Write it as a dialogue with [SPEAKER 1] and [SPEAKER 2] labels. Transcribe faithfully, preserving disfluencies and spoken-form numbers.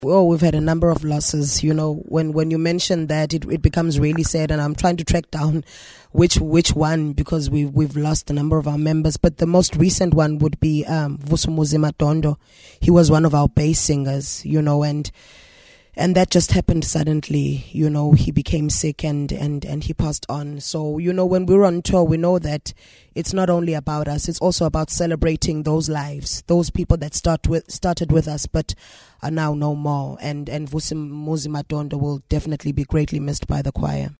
[SPEAKER 1] Oh, we've had a number of losses. You know, when, when you mention that, it, it becomes really sad, and I'm trying to track down which which one, because we we've lost a number of our members. But the most recent one would be um, Vusumuzi Matondo. He was one of our bass singers, you know, and and that just happened suddenly. You know, he became sick and and and he passed on. So, you know, when we're on tour, we know that it's not only about us; it's also about celebrating those lives, those people that start with started with us, but are now no more. And and Vusumuzi Matondo will definitely be greatly missed by the choir.